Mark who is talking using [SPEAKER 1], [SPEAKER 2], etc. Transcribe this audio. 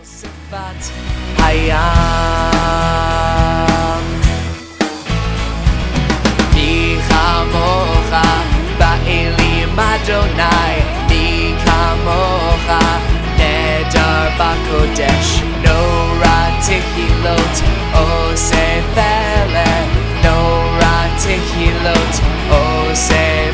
[SPEAKER 1] שפת הים. מי כמוך באלים אדוני, מי כמוך נהדר בקודש, נורא תהילות עושה פלא, נורא תהילות עושה